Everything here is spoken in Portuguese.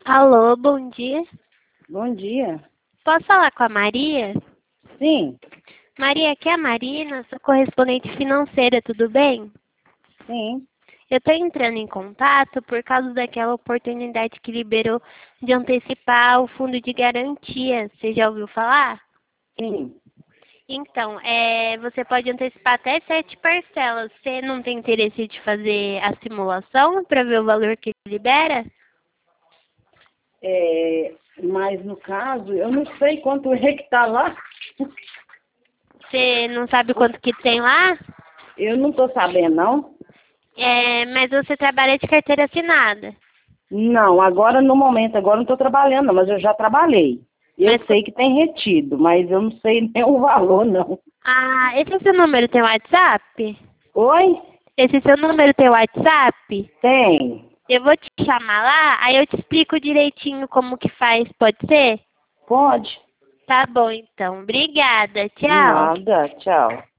Alô, bom dia. Bom dia. Posso falar com a Maria? Sim, Maria, aqui é a Marina, sou correspondente financeira, tudo bem? sim, Eu estou entrando em contato por causa daquela oportunidade que liberou de antecipar o fundo de garantia. Você já ouviu falar? sim. Então, você pode antecipar até 7 parcelas. Você não tem interesse de fazer a simulação para ver o valor que ele libera? Mas no caso, eu não sei quanto é que tá lá. Você não sabe quanto que tem lá? Eu não tô sabendo, não. Mas você trabalha de carteira assinada. Não, agora no momento, agora não tô trabalhando, não, mas eu já trabalhei. Eu Mas, sei que tem retido, mas eu não sei nem o valor, não. esse seu número tem WhatsApp? Oi? Esse seu número tem WhatsApp? Tem. Eu vou te chamar lá, aí eu te explico direitinho como que faz, pode ser? Pode. Tá bom, então. Obrigada. Tchau. Nada, tchau.